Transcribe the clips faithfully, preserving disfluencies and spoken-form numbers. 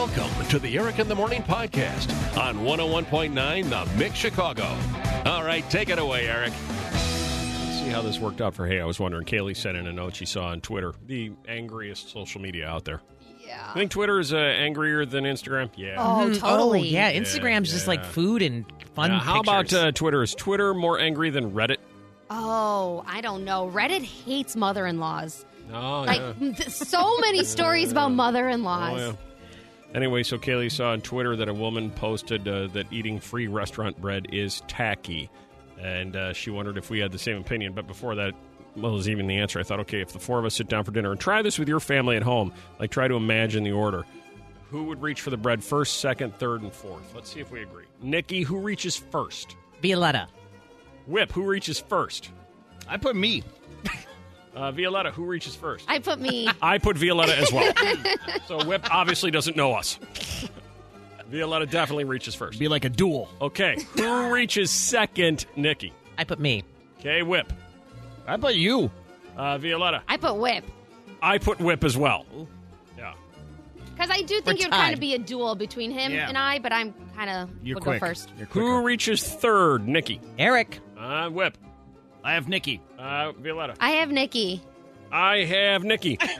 Welcome to the Eric in the Morning podcast on one oh one point nine The Mix Chicago. All right, take it away, Eric. Let's see how this worked out for Hey. I was wondering, Kaylee sent in a note she saw on Twitter, the angriest social media out there. Yeah. I think Twitter is uh, angrier than Instagram. Yeah. Oh, Mhm. totally. Oh, yeah, Instagram's Yeah, just yeah. like food and fun Uh, how about pictures. uh, Twitter? Is Twitter more angry than Reddit? Oh, I don't know. Reddit hates mother-in-laws. Oh, Like, yeah. th- so many stories about mother-in-laws. Oh, yeah. Anyway, so Kaylee saw on Twitter that a woman posted uh, that eating free restaurant bread is tacky. And uh, she wondered if we had the same opinion. But before that, well, was even the answer. I thought, okay, if the four of us sit down for dinner and try this with your family at home, like try to imagine the order. Who would reach for the bread first, second, third, and fourth? Let's see if we agree. Nikki, who reaches first? Violetta. Whip, who reaches first? I put me. Uh, Violetta, who reaches first? I put me. I put Violetta as well. So Whip obviously doesn't know us. Violetta definitely reaches first. Be like a duel. Okay, who reaches second? Nikki. I put me. Okay, Whip. I put you. Uh, Violetta. I put whip. I put Whip as well. Yeah. Because I do think We're it would kind tied. of be a duel between him Yeah. and I, but I'm kind of You're will quick. go first. You're quicker. Who reaches third? Nikki. Eric. Uh, Whip. I have Nikki. Uh, Violetta. I have Nikki. I have Nikki. Because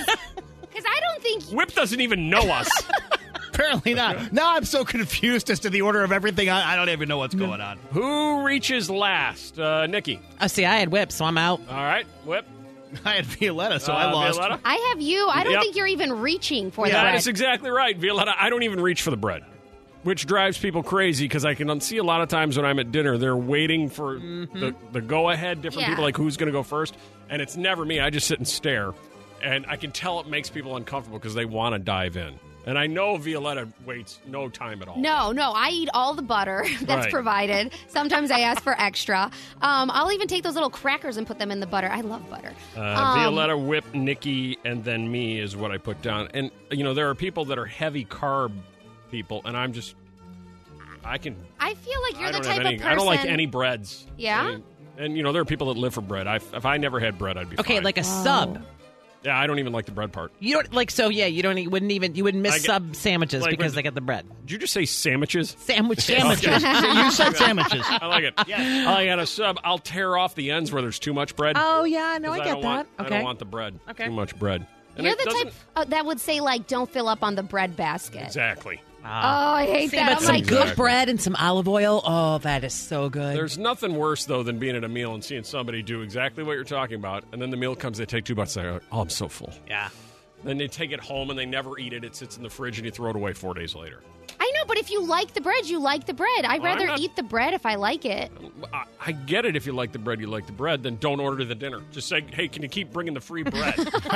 I don't think... Whip doesn't even know us. Apparently not. Now I'm so confused as to the order of everything. I, I don't even know what's going on. Who reaches last? Uh, Nikki. Oh, see, I had whip, so I'm out. All right, Whip. I had Violetta, so Uh, I lost. Violetta. I have you. I don't Yep. think you're even reaching for the That bread. is exactly right, Violetta. I don't even reach for the bread, which drives people crazy because I can see a lot of times when I'm at dinner, they're waiting for the, the go-ahead, different Yeah. people, like who's going to go first, and it's never me. I just sit and stare, and I can tell it makes people uncomfortable because they want to dive in. And I know Violetta waits no time at all. No, no, I eat all the butter that's Right. provided. Sometimes I ask for extra. Um, I'll even take those little crackers and put them in the butter. I love butter. Uh, Um, Violetta, Whip, Nikki, and then me is what I put down. And, you know, there are people that are heavy carb people, and I'm just, I can, I feel like you're I the don't type have any, of person. I don't like any breads. Yeah? I mean, and, you know, there are people that live for bread. I, if I never had bread, I'd be Okay, fine. like a sub. Yeah, I don't even like the bread part. You don't like so yeah. You don't. You wouldn't even. You wouldn't miss I get- sub sandwiches like because when- they get the bread. Did you just say sandwiches? Sandwich. Sandwiches. You said sandwiches. I like it. Yeah. I got a sub. I'll tear off the ends where there's too much bread. Oh yeah, no, 'cause I get don't that. Want, I okay. don't want the bread. Okay. Too much bread. And You're it the doesn't- type uh, that would say, like, don't fill up on the bread basket. Exactly. Oh, I hate See, that. but I'm some like, good Exactly. bread and some olive oil. Oh, that is so good. There's nothing worse, though, than being at a meal and seeing somebody do exactly what you're talking about, and then the meal comes, they take two bites, and they go, oh, I'm so full. yeah. Then they take it home, and they never eat it. It sits in the fridge, and you throw it away four days later. I know, but if you like the bread, you like the bread. I'd I'm rather not- eat the bread if I like it. I, I get it if you like the bread, you like the bread, then don't order the dinner. Just say, hey, can you keep bringing the free bread?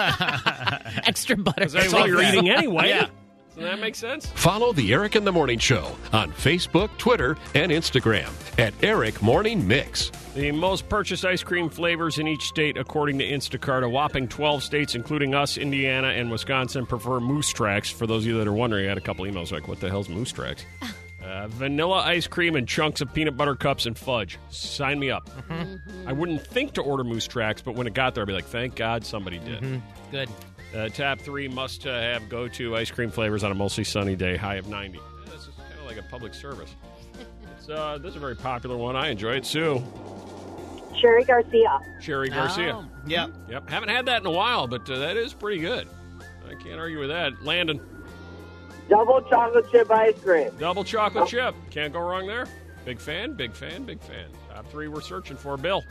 Extra butter. Because that's Hey, all like you're that. eating anyway. Yeah. Does that make sense? Follow the Eric in the Morning Show on Facebook, Twitter, and Instagram at Eric Morning Mix. The most purchased ice cream flavors in each state, according to Instacart. A whopping twelve states, including us, Indiana, and Wisconsin, prefer Moose Tracks. For those of you that are wondering, I had a couple emails like, what the hell's Moose Tracks? Uh, vanilla ice cream and chunks of peanut butter cups and fudge. Sign me up. Mm-hmm. I wouldn't think to order Moose Tracks, but when it got there, I'd be like, thank God somebody did. Mm-hmm. Good. Uh, top three must uh, have go-to ice cream flavors on a mostly sunny day, high of ninety. Yeah, this is kind of like a public service. It's, uh, this is a very popular one. I enjoy it. Sue. Sherry Garcia. Sherry Garcia. Oh. Yeah. Yep. Haven't had that in a while, but uh, that is pretty good. I can't argue with that. Landon. Double chocolate chip ice cream. Double chocolate chip. Can't go wrong there. Big fan, big fan, big fan. Top three we're searching for. Bill.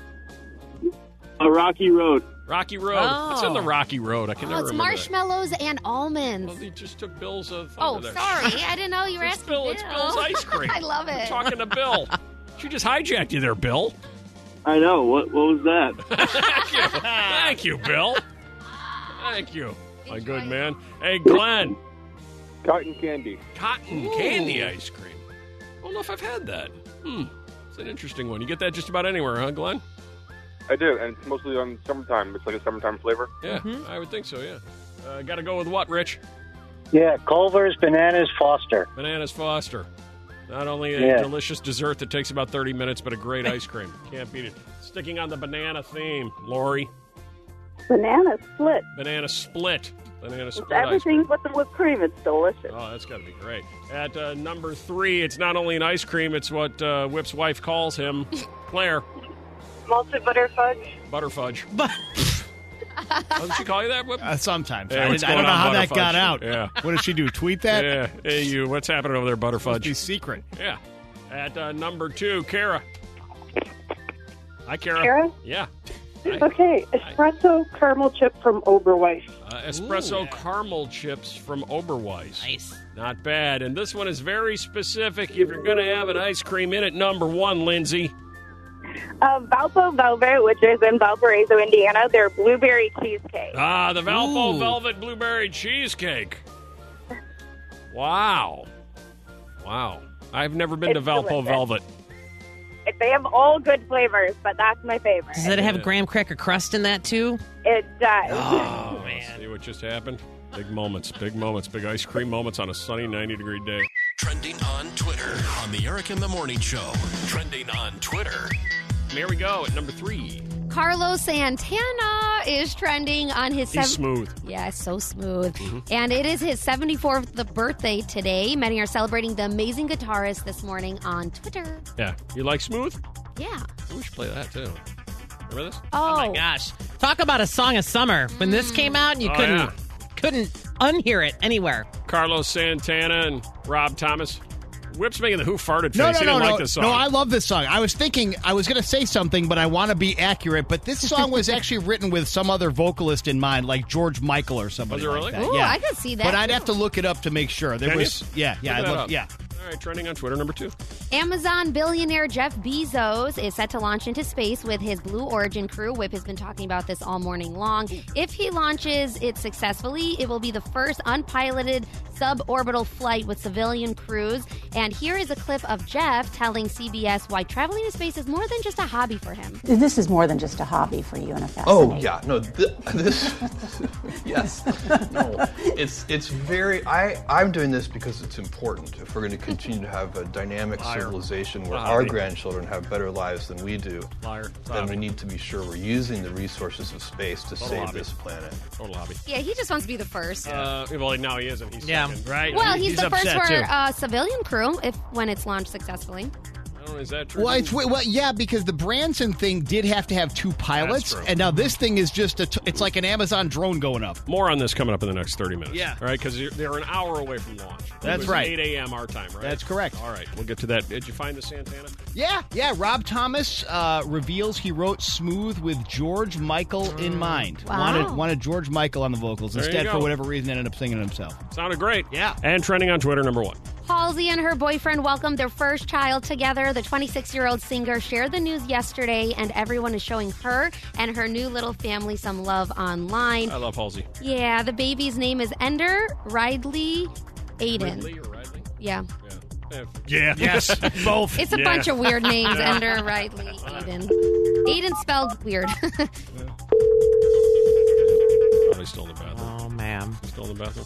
A Rocky Road. Rocky Road. Oh. What's in the Rocky Road? I can Oh, never it's remember marshmallows and that. almonds. Well, they just took Bill's uh, thunder Oh, there. sorry. I didn't know you were It's asking Bill. Bill. It's Bill's ice cream. I love We're it. talking to Bill. She just hijacked you there, Bill. I know. What What was that? Thank you. Thank you, Bill. Thank you. My good man. Hey, Glenn. Cotton candy. Cotton candy ice cream. I don't know if I've had that. Hmm. It's an interesting one. You get that just about anywhere, huh, Glenn? I do, and it's mostly on summertime. It's like a summertime flavor. Yeah, I would think so, yeah. Uh, got to go with what, Rich? Yeah, Culver's Bananas Foster. Bananas Foster. Not only a Yeah. delicious dessert that takes about thirty minutes, but a great ice cream. Can't beat it. Sticking on the banana theme, Lori. Banana split. Banana split. Banana It's split ice everything cream. but the whipped cream. It's delicious. Oh, that's got to be great. At uh, number three, it's not only an ice cream, it's what uh, Whip's wife calls him, Claire. Malted butter fudge. Butter fudge. But Doesn't she call you that, Whip? Uh, sometimes. Yeah, I, what's I don't going know on, how that Butterfudge? got out. Yeah. What did she do? Tweet that? Yeah. Hey, you. What's happening over there, Must be Butterfudge? secret. Yeah. At uh, number two, Kara. Hi, Kara. Kara? Yeah. Hi. Okay, espresso caramel chip from Oberweis. Uh, espresso Ooh. caramel chips from Oberweis. nice. Not bad. And this one is very specific. If you're going to have an ice cream in it, number one, Lindsay. Uh, Valpo Velvet, which is in Valparaiso, Indiana. They're blueberry cheesecake. Ah, the Valpo Ooh. Velvet Blueberry Cheesecake. Wow. Wow. I've never been It's to Valpo delicious. Velvet. They have all good flavors, but that's my favorite. Does it have Yeah. graham cracker crust in that too? It does. Oh, man. See what just happened? Big moments, big moments, big ice cream moments on a sunny ninety degree day. Trending on Twitter on the Eric in the Morning Show. Trending on Twitter. Here we go at number three. Carlos Santana is trending on his He's sev- smooth. Yeah, so smooth. And it is his seventy-fourth birthday today. Many are celebrating the amazing guitarist this morning on Twitter. Yeah. You like smooth? Yeah. We should play that too. Remember this? Oh, Oh my gosh. Talk about a song of summer. When this came out, you Oh, couldn't yeah. couldn't unhear it anywhere. Carlos Santana and Rob Thomas. Whip's making the who farted face. No, no, he didn't no, like no. this song. No, I love this song. I was thinking, I was going to say something, but I want to be accurate. But this song was actually written with some other vocalist in mind, like George Michael or somebody Was it like really? that. Ooh, yeah. I could see that. But I'd too. have to look it up to make sure. There Can was, you? yeah, yeah, Look I that look, up. yeah. All right, trending on Twitter, number two. Amazon billionaire Jeff Bezos is set to launch into space with his Blue Origin crew. Whip has been talking about this all morning long. If he launches it successfully, it will be the first unpiloted suborbital flight with civilian crews. And here is a clip of Jeff telling C B S why traveling to space is more than just a hobby for him. This is more than just a hobby for you and a fascination. Oh yeah, no, th- this, yes, no, it's it's very. I I'm doing this because it's important. If we're going to continue to have a dynamic Liar. civilization where Liar. our grandchildren have better lives than we do, Liar. then we need to be sure we're using the resources of space to save hobby. this planet. Total hobby. Yeah, he just wants to be the first. Uh, well, now he isn't. He's Yeah. second. Right? well, he's, the first upset, for too. uh, civilian crew if when it's launched successfully. Oh, is that true? Well, it's well, yeah, because the Branson thing did have to have two pilots, true. and now this thing is just a. T- it's like an Amazon drone going up. More on this coming up in the next thirty minutes. Yeah. All right, because they're an hour away from launch. It That's was right. eight a.m. our time, right? That's correct. All right, we'll get to that. Did you find the Santana? Yeah, yeah. Rob Thomas uh, reveals he wrote "Smooth" with George Michael in mind. Wow. Wanted wanted George Michael on the vocals There you instead. go. For whatever reason, ended up singing it himself. Sounded great. Yeah. And trending on Twitter, number one. Halsey and her boyfriend welcomed their first child together. The twenty-six-year-old singer shared the news yesterday, and everyone is showing her and her new little family some love online. I love Halsey. Yeah, the baby's name is Ender Ridley Aiden. Ridley or Ridley? Yeah. Yeah. Yeah. Yes. Both. It's a Yeah. bunch of weird names. Ender Ridley Aiden. Aiden spelled weird. Probably still in the bathroom. Oh man. Still in the bathroom.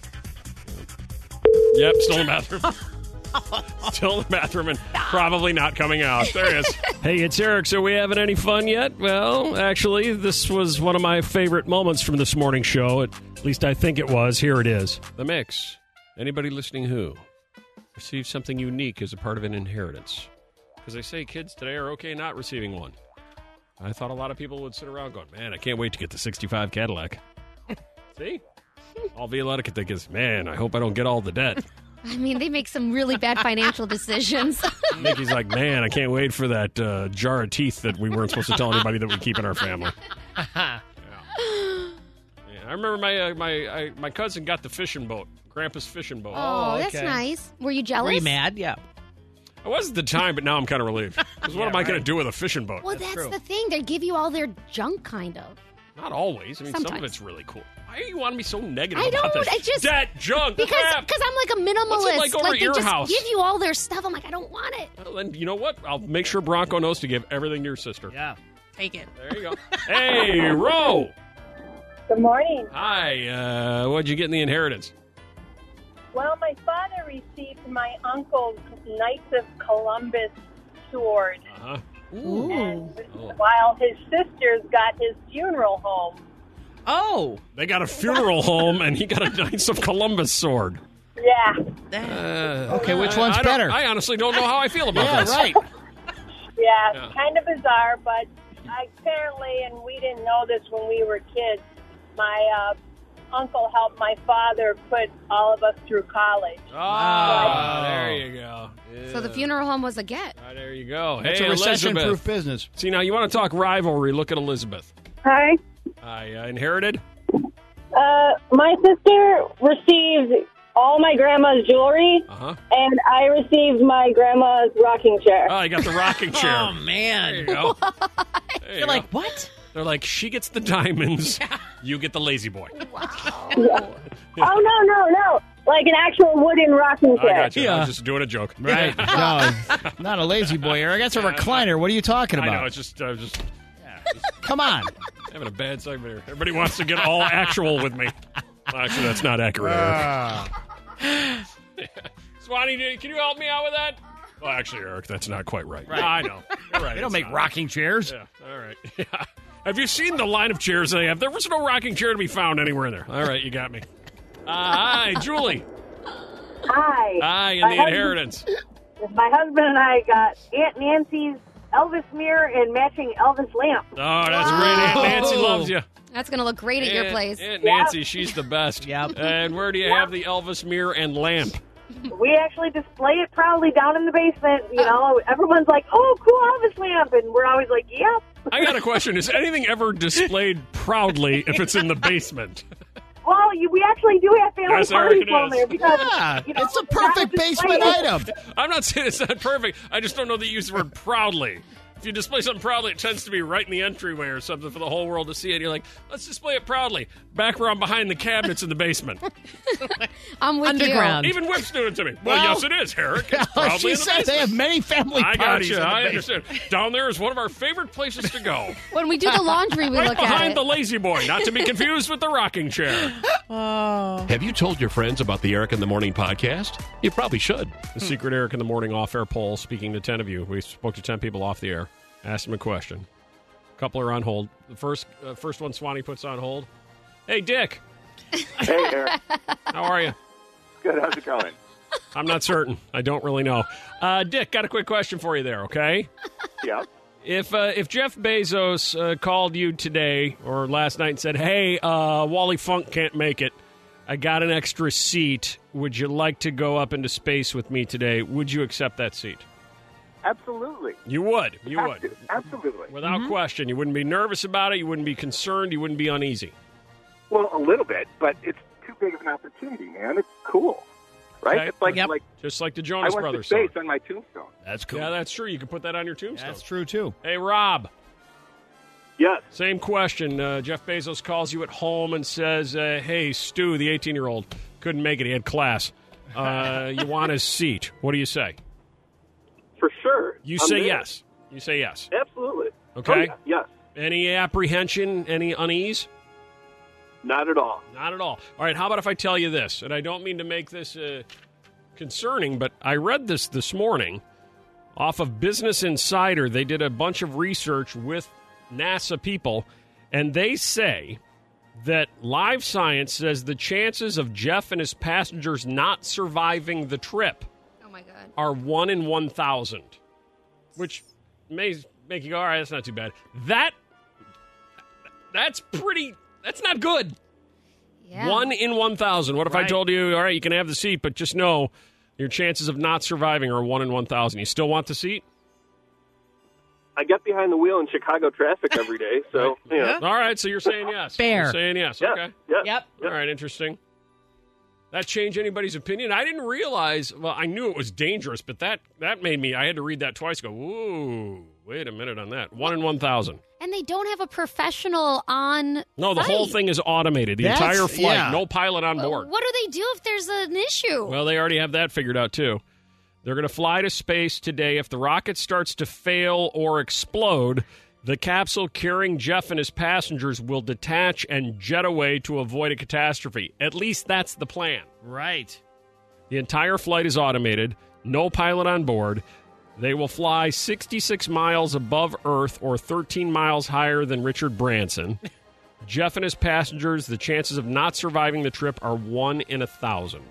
Yep, still in the bathroom. Still in the bathroom and probably not coming out. There he is. Hey, it's Eric. So we having any fun yet? Well, actually, this was one of my favorite moments from this morning show. At least I think it was. Here it is. The Mix. Anybody listening who received something unique as a part of an inheritance? Because they say kids today are okay not receiving one. I thought a lot of people would sit around going, man, I can't wait to get the sixty-five Cadillac. See? All Violetta could think is, man, I hope I don't get all the debt. I mean, they make some really bad financial decisions. Mickey's like, man, I can't wait for that uh, jar of teeth that we weren't supposed to tell anybody that we keep in our family. Yeah. Yeah, I remember my uh, my I, my cousin got the fishing boat, Grandpa's fishing boat. Oh, that's okay. nice. Were you jealous? Were you mad? Yeah. I was at the time, but now I'm kind of relieved. Because what Yeah, am I going right. to do with a fishing boat? Well, that's, true. the thing. They give you all their junk, kind of. Not always. I mean, some of Sometimes. it's really cool. Why are you want to be so negative I about don't. this? I just that junk because crap. because I'm like a minimalist. What's it like over at they your just house? give you all their stuff. I'm like, I don't want it. Well, then you know what? I'll make sure Bronco knows to give everything to your sister. Yeah. Take it. There you go. Hey, Ro. Good morning. Hi. Uh, what'd you get in the inheritance? Well, my father received my uncle's Knights of Columbus sword, Uh-huh. Ooh. and Oh. while his sisters got his funeral home. Oh. They got a funeral home, and he got a Knights of Columbus sword. Yeah. Uh, Okay, which one's I don't- better? I honestly don't know how I feel about Yeah, this. right. Yeah, Yeah. kind of bizarre, but apparently, and we didn't know this when we were kids, my uh, uncle helped my father put all of us through college. Oh, there you go. So the funeral home was a get. Ah, there you go. It's Hey, a recession-proof Elizabeth. business. See, now you want to talk rivalry, look at Elizabeth. Hi. I uh, inherited. Uh, my sister received all my grandma's jewelry, Uh-huh. and I received my grandma's rocking chair. Oh, you got the rocking chair. Oh, man. There you go. There you You're go. like, what? They're like, she gets the diamonds, you get the lazy boy. Oh, no, no, no. Like an actual wooden rocking I chair. got you. I Yeah. was just doing a joke. Right. No, not a lazy boy, Eric. That's a recliner. What are you talking I about? know. It's just, uh, just Come on. having a bad segment here. Everybody wants to get all actual with me. Well, actually, that's not accurate. Eric. Swanee, did- can you help me out with that? Well, actually, Eric, that's not quite right. Right. I know. You're right. They don't it's make not. rocking chairs. Yeah. All right. Yeah. Have you seen the line of chairs they have? There was no rocking chair to be found anywhere in there. All right, you got me. Uh, hi, Julie. Hi. Hi, in My the husband- inheritance. My husband and I got Aunt Nancy's Elvis mirror and matching Elvis lamp. Oh, that's great. Aunt Nancy loves you. That's going to look great at your Aunt- place. Aunt Nancy, she's the best. Yep. And where do you have the Elvis mirror and lamp? We actually display it proudly down in the basement. You know, everyone's like, "Oh, cool Elvis lamp," and we're always like, "Yep." I got a question. Is anything ever displayed proudly if it's in the basement? Well, you, we actually do have family Yes, parties Eric, it down is. there because Yeah, you know, it's a we gotta perfect display basement it. item. I'm not saying it's not perfect. I just don't know that you use the word proudly. If you display something proudly, it tends to be right in the entryway or something for the whole world to see it. You're like, let's display it proudly. Background behind the cabinets in the basement. I'm with Underground. Even Whip's doing it to me. Well, Well- yes, it is, Eric. It's proudly She in the said basement. they have many family I got parties. you. in the I basement. understand. Down there is one of our favorite places to go. you. When we do the laundry, we Right look at behind it. the lazy boy, not to be confused with the rocking chair. Have you told your friends about the Eric in the Morning podcast? You probably should. The secret Eric in the Morning off-air poll, speaking to ten of you. We spoke to ten people off the air. Asked them a question. A couple are on hold. The first uh, first one Swanee puts on hold. Hey, Dick. Hey, Eric. How are you? Good. How's it going? I'm not certain. I don't really know. Uh, Dick, got a quick question for you there, okay? Yeah. If uh, if Jeff Bezos uh, called you today or last night and said, hey, uh, Wally Funk can't make it, I got an extra seat. Would you like to go up into space with me today? Would you accept that seat? Absolutely. You would. You Have would. to. Absolutely. Without question. You wouldn't be nervous about it. You wouldn't be concerned. You wouldn't be uneasy. Well, a little bit, but it's too big of an opportunity, man. It's cool, right? Okay. It's like Yep. like Just like the I Jonas went Brothers to space song. on my tombstone. That's cool. Yeah, that's true. You can put that on your tombstone. That's true, too. Hey, Rob. Yes. Same question. Uh, Jeff Bezos calls you at home and says, uh, hey, Stu, the eighteen-year-old, couldn't make it. He had class. Uh, you want his seat. What do you say? For sure. You I'm say there. yes. You say yes. Absolutely. Okay. Oh, yeah. Yes. Any apprehension, any unease? Not at all. Not at all. All right, how about if I tell you this? And I don't mean to make this uh, concerning, but I read this this morning off of Business Insider. They did a bunch of research with NASA people, and they say that Live Science says the chances of Jeff and his passengers not surviving the trip Oh, my God. are one in one thousand, which may make you go, all right, that's not too bad. That That's pretty, that's not good. Yeah. One in one thousand. What if I Right. told you, all right, you can have the seat, but just know your chances of not surviving are one in one thousand. You still want the seat? I get behind the wheel in Chicago traffic every day, so you know. All right, so you're saying yes. Fair. You're saying yes. Yeah, Okay. yeah. Yep. All right, interesting. That change anybody's opinion? I didn't realize, well, I knew it was dangerous, but that, that made me, I had to read that twice, go, ooh, wait a minute on that. One in one thousand. And they don't have a professional on No, the site. whole thing is automated. The That's- entire flight, yeah. no pilot on board. What do they do if there's an issue? Well, they already have that figured out, too. They're going to fly to space today. If the rocket starts to fail or explode, the capsule carrying Jeff and his passengers will detach and jet away to avoid a catastrophe. At least that's the plan. Right. The entire flight is automated, no pilot on board. They will fly sixty-six miles above Earth or thirteen miles higher than Richard Branson. Jeff and his passengers, the chances of not surviving the trip are one in a thousand.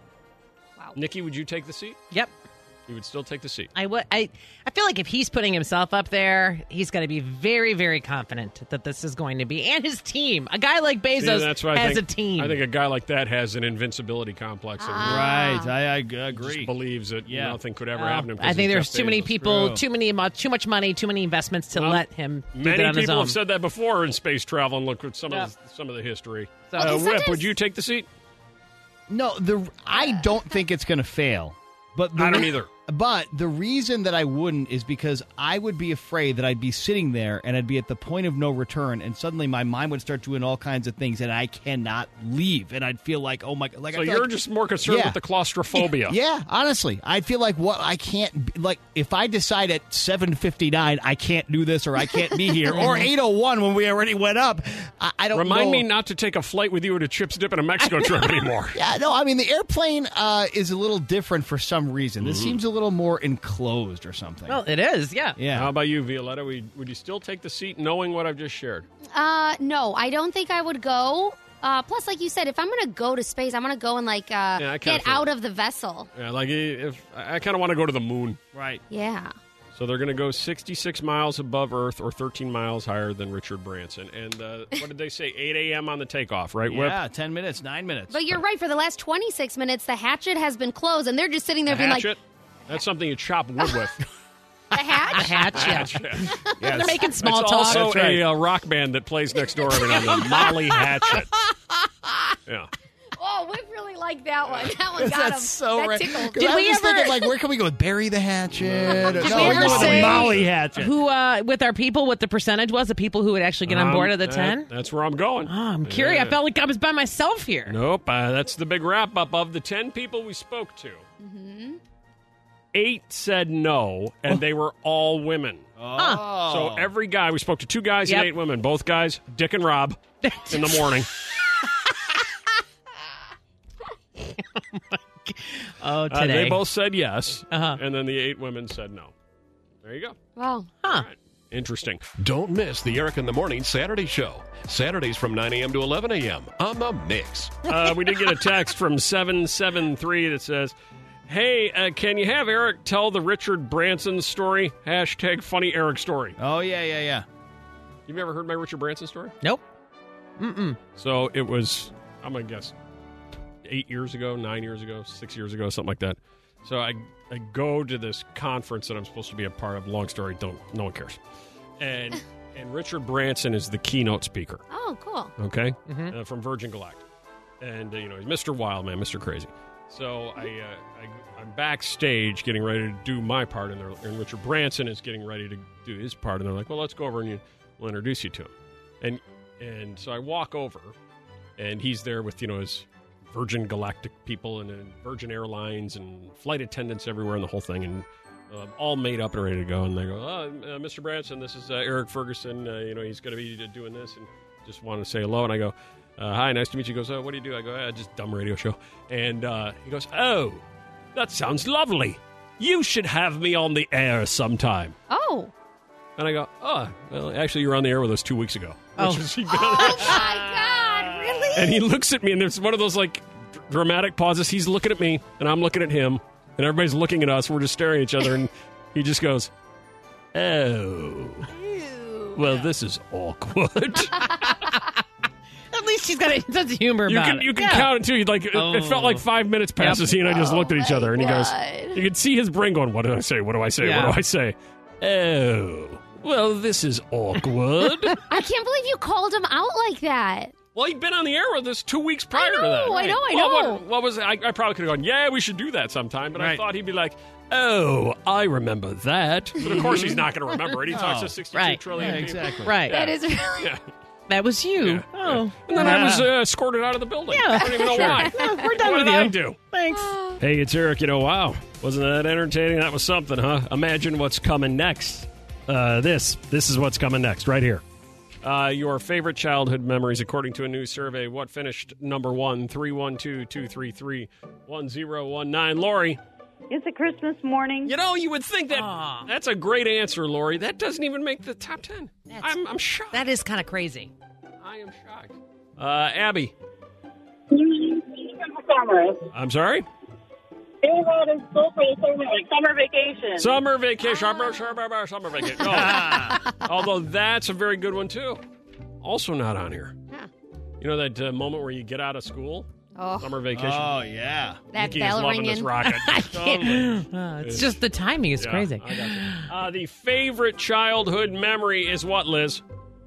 Wow. Nikki, would you take the seat? Yep. You would still take the seat. I would. I, I feel like if he's putting himself up there, he's going to be very, very confident that this is going to be, and his team. A guy like Bezos See, that's what I has think, a team. I think a guy like that has an invincibility complex. Ah. Right, I, I agree. Just believes that Yeah. nothing could ever Uh, happen to him. 'cause I think he's there's Jeff too many Bezos. people, True. too many, mu- too much money, too many investments to Well, let him do Many that on his people own. have said that before in space travel, and look at some Yeah. of the, some of the history. So- uh, Okay, Whip, sometimes- would you take the seat? No, the I don't think it's going to fail. But the I don't re- either. But the reason that I wouldn't is because I would be afraid that I'd be sitting there and I'd be at the point of no return, and suddenly my mind would start doing all kinds of things, and I cannot leave, and I'd feel like, oh my, like So I feel you're like- just more concerned Yeah. with the claustrophobia. Yeah, honestly, I feel like what I can't be- like if I decide at seven fifty-nine I can't do this or I can't be here or eight oh one when we already went up. I, I don't Remind know. me not to take a flight with you to Chips Dip in a Mexico trip anymore. Yeah, no, I mean the airplane uh, is a little different for some reason. This Mhm. seems a little more enclosed or something. Well, it is, yeah. Yeah. How about you, Violetta? Would, would you still take the seat knowing what I've just shared? Uh, no, I don't think I would go. Uh, plus, like you said, if I'm going to go to space, I'm going to go and like uh, Yeah, I kinda get feel out it. of the vessel. Yeah, like if I kind of want to go to the moon. Right. Yeah. So they're going to go sixty-six miles above Earth or thirteen miles higher than Richard Branson. And uh, what did they say? eight a.m. on the takeoff, right, Whip? Yeah, ten minutes, nine minutes. But you're right. For the last twenty-six minutes, the hatchet has been closed, and they're just sitting there The being hatchet? That's something you chop wood with. like, the hatch? The hatch, yeah. Hatchet. They're Yes. making small it's talk. also That's right. a uh, rock band that plays next door every now and then, Molly Hatchet. Yeah. Oh, we really like that one. That one got him. That's so that right. tickled. Did we we just ever- thinking, like, where can we go with Bury the Hatchet? Did no, we we're ever going with say the Molly Hatchet. Who, uh, with our people, what the percentage was of people who would actually get on Um, board of the that- ten? That's where I'm going. Oh, I'm curious. I Yeah. felt like I was by myself here. Nope. Uh, that's the big wrap up of the ten people we spoke to. Mm-hmm. Eight said no, and they were all women. Oh. So every guy, we spoke to two guys Yep. and eight women. Both guys, Dick and Rob, in the morning. Oh, Uh, today. they both said yes, Uh-huh. and then the eight women said no. There you go. Wow. Huh. All right. Interesting. Don't miss the Eric in the Morning Saturday show. Saturdays from nine a.m. to eleven a.m. on The Mix. Uh, we did get a text from seven seven three that says, hey, uh, can you have Eric tell the Richard Branson story? Hashtag funny Eric story. Oh, yeah, yeah, yeah. You've ever heard my Richard Branson story? Nope. Mm-mm. So it was, I'm going to guess, eight years ago, nine years ago, six years ago, something like that. So I, I go to this conference that I'm supposed to be a part of. Long story, don't no one cares. And and Richard Branson is the keynote speaker. Oh, cool. Okay, Mhm. uh, from Virgin Galactic, and uh, you know he's Mister Wildman, Mister Crazy. So I, uh, I I'm backstage getting ready to do my part, and, they're- and Richard Branson is getting ready to do his part, and they're like, well, let's go over and you, we'll introduce you to him. And and so I walk over, and he's there with you know his Virgin Galactic people and, and Virgin Airlines and flight attendants everywhere and the whole thing, and uh, all made up and ready to go. And they go, oh, uh, Mister Branson, this is uh, Eric Ferguson. Uh, you know, he's going to be doing this, and just wanted to say hello. And I go, uh, hi, nice to meet you. He goes, oh, what do you do? I go, ah, just dumb radio show. And uh, he goes, oh, that sounds lovely. You should have me on the air sometime. Oh. And I go, oh, well, actually, you were on the air with us two weeks ago. Oh. Which is, he'd been on the air. Oh, my God. Really? And he looks at me, and there's one of those, like, dr- dramatic pauses. He's looking at me, and I'm looking at him, and everybody's looking at us. We're just staring at each other, and he just goes, oh, well, this is awkward. At least he's got a sense of humor you about can it. you can Yeah. count it, too. Like, it, it felt like five minutes passes, he and I just looked at each other, and he goes, God. you could see his brain going, what do I say? What do I say? Yeah. What do I say? Oh, well, this is awkward. I can't believe you called him out like that. Well, he'd been on the air with us two weeks prior know, to that. I know, I Well, know. What, what was it? I, I probably could have gone, yeah, we should do that sometime. But I Right. thought he'd be like, oh, I remember that. But of course, he's not going to remember it. He talks No. to sixty-two Right. trillion Yeah, people. exactly. Right. That is really. Yeah. That was you. Yeah. Oh. And then I was uh, escorted out of the building. Yeah. I don't even know why. No, we're done what with did you. I do? Thanks. Hey, it's Eric. You know, wow. Wasn't that entertaining? That was something, huh? Imagine what's coming next. Uh, this. This is what's coming next, right here. Uh, your favorite childhood memories, according to a new survey. What finished number one? three one two, two three three, one zero one nine. Lori. It's a Christmas morning. You know, you would think that Aw. that's a great answer, Lori. That doesn't even make the top ten. I'm, I'm shocked. That is kind of crazy. I I am shocked. Uh, Abby. Summer. I'm sorry? They were in school for the summer, like summer vacation. Summer vacation. Summer, summer, summer vacation. Oh. Although that's a very good one, too. Also not on here. Huh. You know that uh, moment where you get out of school? Oh. Summer vacation? Oh, yeah. That Nikki bell is loving ringing. this rocket. Totally. Uh, it's just the timing is Yeah, crazy. I got you. Uh, the favorite childhood memory is what, Liz?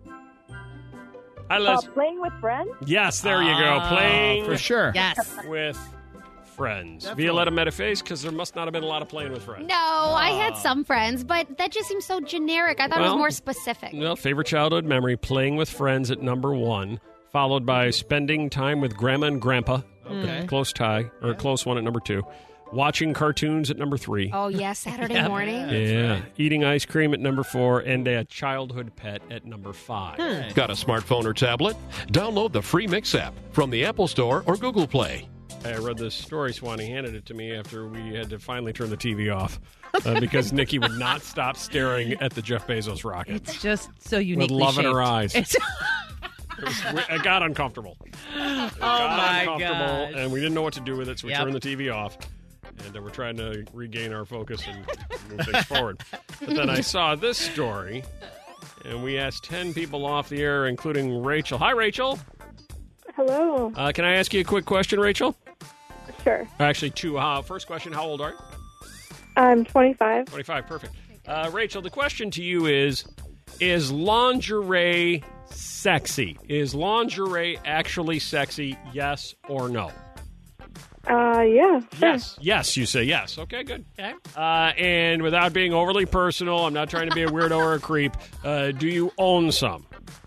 Hi, Liz. Uh, playing with friends? Yes, there you go. Oh, Playing For sure. Yes. with friends. Definitely. Violetta made a face because there must not have been a lot of playing with friends. No, I had some friends, but that just seems so generic. I thought it Well, was more specific. No, favorite childhood memory, playing with friends at number one, followed by spending time with grandma and grandpa. Okay. Close tie, or a close one at number two. Watching cartoons at number three. Oh, yeah, Saturday Yep. morning. Yeah. Eating ice cream at number four, and a childhood pet at number five. Got a smartphone or tablet? Download the free Mix app from the Apple Store or Google Play. I read this story. Swanee handed it to me after we had to finally turn the T V off uh, because Nikki would not stop staring at the Jeff Bezos rocket. It's just so uniquely love in her shaped. eyes. It's- It, was, it got uncomfortable. It oh, got my uncomfortable, gosh. and we didn't know what to do with it, so we Yep. turned the T V off. And uh, we're trying to regain our focus and move things forward. But then I saw this story, and we asked ten people off the air, including Rachel. Hi, Rachel. Hello. Uh, can I ask you a quick question, Rachel? Sure. Actually, two. Uh, first question, how old are you? I'm twenty-five. twenty-five, perfect. Uh, Rachel, the question to you is, is lingerie sexy? Is lingerie actually sexy, yes or no? Uh, yeah. Sure. Yes. Yes, you say yes. Okay, good. Okay. Uh, and without being overly personal, I'm not trying to be a weirdo or a creep, uh, do you own some?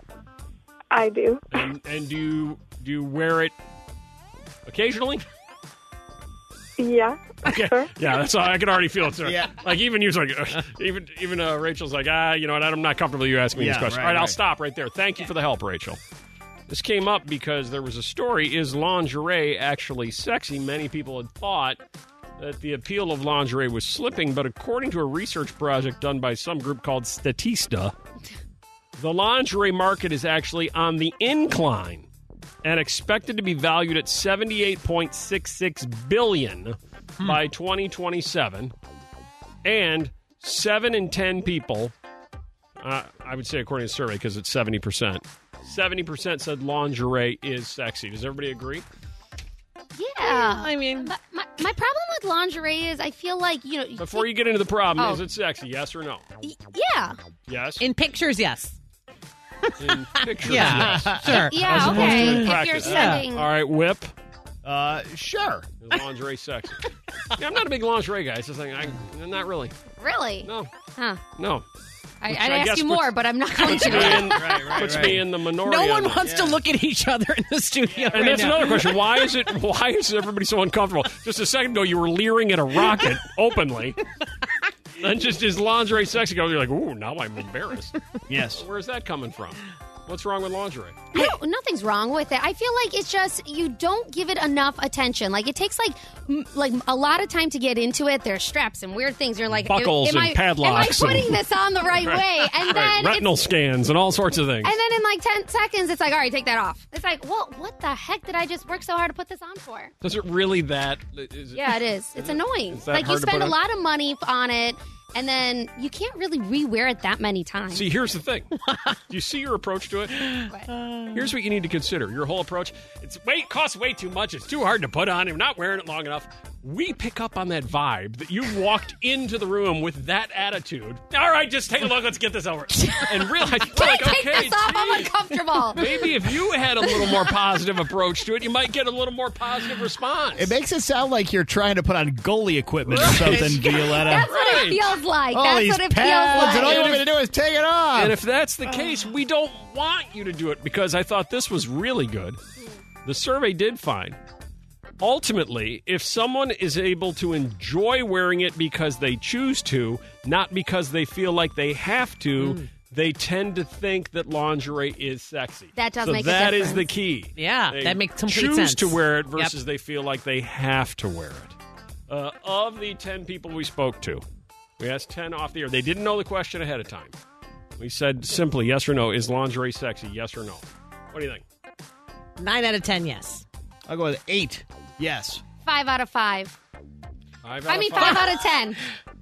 I do. And, and do you do you wear it occasionally? Yeah. Okay. Sure. Yeah, that's all. I can already feel it, sir. Yeah. Like even you, like uh, even even uh, Rachel's like, ah, you know what? I'm not comfortable you asking me Yeah, this question. right, all right, I'll right. stop right there. Thank you for the help, Rachel. This came up because there was a story: is lingerie actually sexy? Many people had thought that the appeal of lingerie was slipping, but according to a research project done by some group called Statista, the lingerie market is actually on the incline and expected to be valued at seventy-eight point six six billion dollars Hmm. by twenty twenty-seven. And seven in ten people, uh, I would say according to the survey, because it's seventy percent, seventy percent said lingerie is sexy. Does everybody agree? Yeah. I mean, But my, my problem with lingerie is I feel like, you know. Before you get into the problem, Oh. is it sexy? Yes or no? y- Yeah. Yes. in pictures, yes. In pictures, Yeah, yes. sure. Yeah, As opposed to okay. in If you're practice. sending. All right, Whip. Uh, sure. Is lingerie sexy? Yeah, I'm not a big lingerie guy. It's just like, I, not really. Really? No, Huh. no. I, Which I'd I ask guess you puts- more, but I'm not going Puts me to. in, Right, right, puts right. me in the minority. No one on that. wants to look at each other in the studio And right that's now. another question. Why is it? Why is everybody so uncomfortable? Just a second ago, you were leering at a rocket openly. Then just is lingerie sexy? You're like, ooh, now I'm embarrassed. Yes. Where's that coming from? What's wrong with lingerie? No, nothing's wrong with it. I feel like it's just you don't give it enough attention. Like it takes like m- like a lot of time to get into it. There's straps and weird things. You're like Buckles am, and I, padlocks Am I and- putting this on the right, Right. way? And then Right. Retinal it's, scans and all sorts of things. and then in like ten seconds, it's like, all right, take that off. It's like, well, what the heck did I just work so hard to put this on for? Does it really that? Is it, Yeah, it is. It's annoying. Is that Like you hard to spend put a on? lot of money on it, and then you can't really re-wear it that many times. See, here's the thing. Do you see your approach to it? Here's what you need to consider. Your whole approach. It's way costs way too much. It's too hard to put on. You're not wearing it long enough. We pick up on that vibe that you walked into the room with that attitude. All right, just take a look. Let's get this over. And realize, Can't like, take okay, this off. I'm geez, uncomfortable. maybe if you had a little more positive approach to it, you might get a little more positive response. It makes it sound like you're trying to put on goalie equipment or Right. something, Violetta. That's what Right. it feels like. All That's these what it pads, feels and all like. you want me to do is take it off. And if that's the case, we don't want you to do it because I thought this was really good. The survey did find, ultimately, if someone is able to enjoy wearing it because they choose to, not because they feel like they have to, Mm. they tend to think that lingerie is sexy. That does so make a that is difference. the key. Yeah, They that makes complete choose sense. to wear it Yep. versus they feel like they have to wear it. Uh, of the ten people we spoke to, we asked ten off the air. They didn't know the question ahead of time. We said simply yes or no. Is lingerie sexy? Yes or no. What do you think? Nine out of ten, yes. I'll go with eight. Yes. Five out of five. Five I out mean, of five. five out of ten.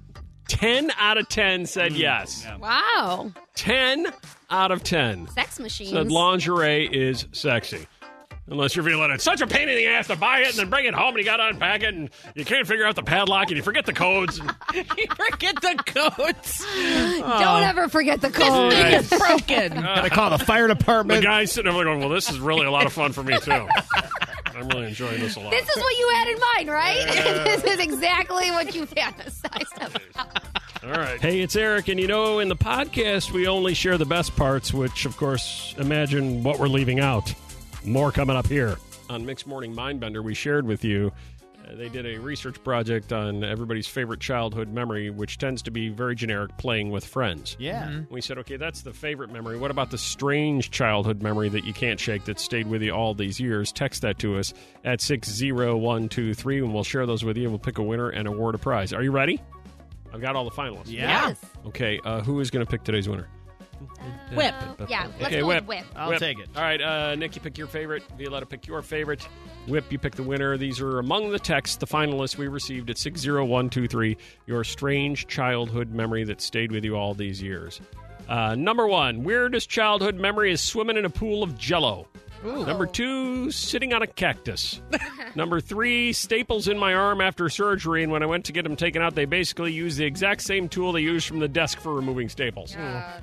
Ten out of ten said yes. Yeah. Wow. Ten out of ten Sex machines. said lingerie is sexy. Unless you're feeling it's such a pain in the ass to buy it and then bring it home and you got to unpack it and you can't figure out the padlock and you forget the codes. You forget the codes. Don't ever forget the code. Thing is broken. Gotta call the fire The department. guy's sitting there going, well, this is really a lot of fun for me, too. I'm really enjoying this a lot. This is what you had in mind, right? This is exactly what you fantasized about. All right. Hey, it's Eric, and you know, in the podcast, we only share the best parts, which, of course, imagine what we're leaving out. More coming up here. On Mixed Morning Mindbender, we shared with you, uh, they did a research project on everybody's favorite childhood memory, which tends to be very generic, playing with friends. Yeah. We said, okay, that's the favorite memory. What about the strange childhood memory that you can't shake that stayed with you all these years? Text that to us at six zero one two three, and we'll share those with you, and we'll pick a winner and award a prize. Are you ready? I've got all the finalists. Yeah. Yes. Okay, uh, who is going to pick today's winner? Whip. Yeah, let's Okay, go Whip. with Whip. I'll Whip. take it. All right, uh, Nick, you pick your favorite. Violetta, pick your favorite. Whip, you pick the winner. These are among the texts, the finalists we received at six zero one two three, your strange childhood memory that stayed with you all these years. Uh, number one, weirdest childhood memory is swimming in a pool of Jell-O. Number two, sitting on a cactus. Number three, staples in my arm after surgery, and when I went to get them taken out, they basically used the exact same tool they used from the desk for removing staples.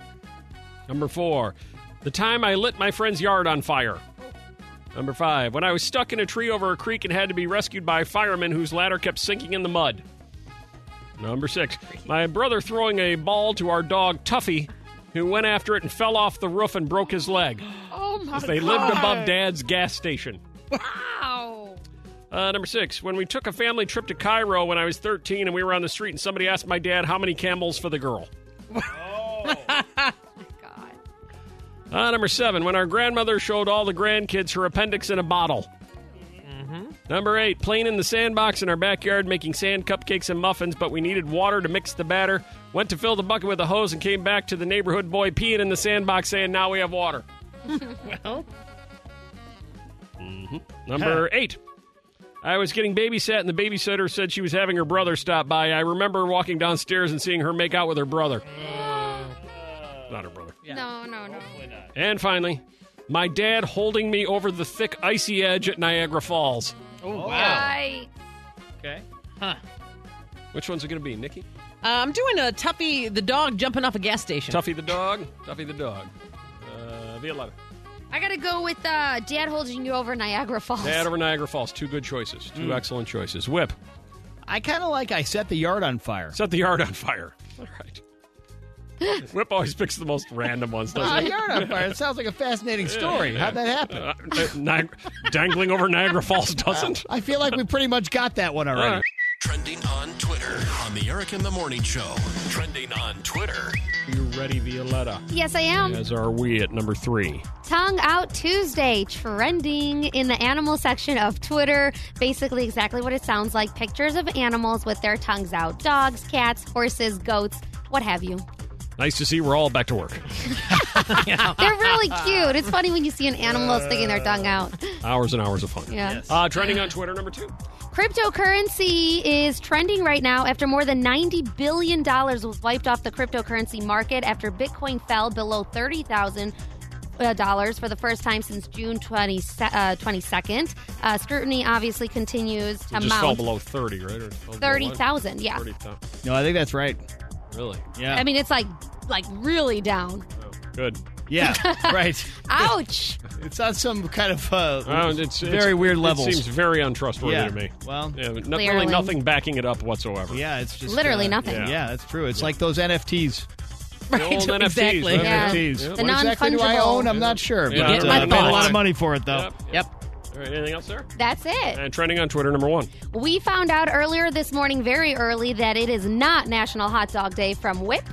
Number four, the time I lit my friend's yard on fire. Number five, when I was stuck in a tree over a creek and had to be rescued by a fireman whose ladder kept sinking in the mud. Number six, my brother throwing a ball to our dog, Tuffy, who went after it and fell off the roof and broke his leg. Oh, my God. They lived above Dad's gas station. Wow. Uh, number six, when we took a family trip to Cairo when I was thirteen and we were on the street and somebody asked my dad how many camels for the girl. God. Uh, number seven, when our grandmother showed all the grandkids her appendix in a bottle. Mm-hmm. Number eight, playing in the sandbox in our backyard making sand cupcakes and muffins, but we needed water to mix the batter. Went to fill the bucket with a hose and came back to the neighborhood boy peeing in the sandbox saying, now we have water. Well. Mm-hmm. Number eight, I was getting babysat and the babysitter said she was having her brother stop by. I remember walking downstairs and seeing her make out with her brother. Not her brother. Yeah. No, no, no. And finally, my dad holding me over the thick, icy edge at Niagara Falls. Oh, wow. Right. Okay. Huh. Which one's it going to be, Nikki? Uh, I'm doing a Tuffy the dog jumping off a gas station. Tuffy the dog? Tuffy the dog. Uh, Violetta. I got to go with uh, Dad holding you over Niagara Falls. Dad over Niagara Falls. Two good choices. Two Mm. excellent choices. Whip. I kind of like I set the yard on fire. Set the yard on fire. All right. Whip always picks the most random ones, doesn't Uh, he? yard on fire. It sounds like a fascinating story. How'd that happen? Uh, uh, Niag- dangling over Niagara Falls doesn't. I feel like we pretty much got that one already. right. Trending on Twitter on the Eric in the Morning Show. Trending on Twitter. Are you ready, Violetta? Yes, I am. As are we at number three. Tongue Out Tuesday, trending in the animal section of Twitter. Basically exactly what it sounds like. Pictures of animals with their tongues out. Dogs, cats, horses, goats, what have you. Nice to see we're all back to work. They're really cute. It's funny when you see an animal sticking their tongue out. Hours and hours of fun. Yeah. Yes. Uh, trending on Twitter, number two. Cryptocurrency is trending right now after more than ninety billion dollars was wiped off the cryptocurrency market after Bitcoin fell below thirty thousand dollars for the first time since June twenty-second. Uh, scrutiny obviously continues to It just mount. fell below thirty, right? Or fell below thirty thousand, what? yeah. thirty thousand. No, I think that's right. Really? Yeah. I mean, it's like like really down. Good. Yeah, right. Ouch. It's on some kind of uh, Uh, it's, very it's, weird it levels. seems very untrustworthy Yeah. to me. Well, yeah, but no- Clearly. really nothing backing it up whatsoever. Yeah, it's just Literally uh, nothing. Yeah. Yeah. that's true. It's like those N F Ts. The old N F Ts. exactly. right? Yeah. N F Ts. Yeah. The What exactly do I non-fungible. own? I'm not sure. Yeah. But Get uh, my I made a lot thoughts. of money for it, though. Yep. Yep. All right, anything else there? That's it. And trending on Twitter, number one. We found out earlier this morning, very early, that it is not National Hot Dog Day from Whip.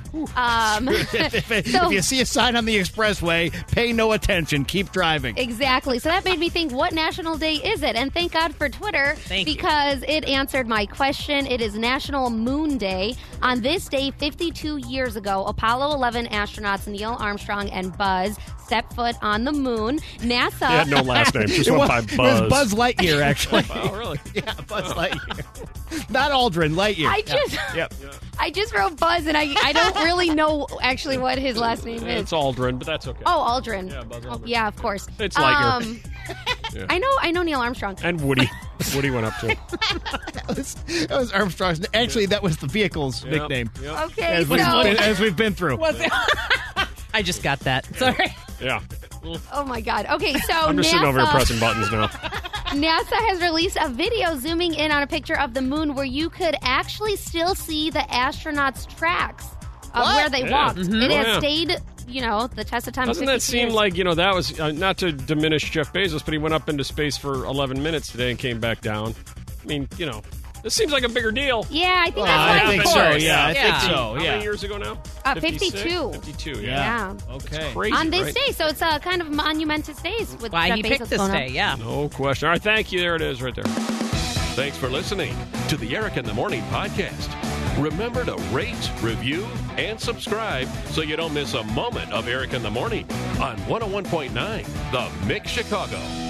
Um, if, if, if so- you see a sign on the expressway, pay no attention. Keep driving. Exactly. So that made me think, what national day is it? And thank God for Twitter Thank you. because it answered my question. It is National Moon Day. On this day, fifty-two years ago, Apollo eleven astronauts Neil Armstrong and Buzz stepped foot on the moon. NASA... He had no last name. Just It went was, by it Buzz. was Buzz Lightyear, actually. Oh, really? Yeah, Buzz Lightyear. Not Aldrin, Lightyear. I just... Yep. I just wrote Buzz, and I I don't really know actually what his last name is. It's Aldrin, but that's okay. Oh, Aldrin. Yeah, Buzz Oh, Aldrin. yeah, of course. It's Lightyear. Um, Yeah. I know. I know Neil Armstrong. And Woody. Woody went up too. that, was, that was Armstrong's. Actually, that was the vehicle's Yep, nickname. yep. Okay, As, so we've been, as we've been through. Was it? I just got that. Sorry. Yeah. oh my God. Okay, so I'm just NASA, sitting over here pressing buttons now. NASA has released a video zooming in on a picture of the moon where you could actually still see the astronauts' tracks of What? where they Yeah. walked. Mhm. It Oh, has yeah. stayed, you know, the test of time. of Doesn't that fifty-two seem years. like, you know, that was, uh, not to diminish Jeff Bezos, but he went up into space for eleven minutes today and came back down. I mean, you know, this seems like a bigger deal. Yeah, I think Well, that's I why. think Of so. course. Yeah, I Yeah. think so. How Yeah. many years ago now? Uh, fifty-six? fifty-two. fifty-two, Yeah. yeah. Okay. Crazy, On this right? day, so it's a kind of monumentous days with Why Jeff he Bezos picked this going day, up. yeah. No question. All right, thank you. There it is right there. Thanks for listening to the Eric in the Morning podcast. Remember to rate, review, and subscribe so you don't miss a moment of Eric in the Morning on one oh one point nine The Mix Chicago.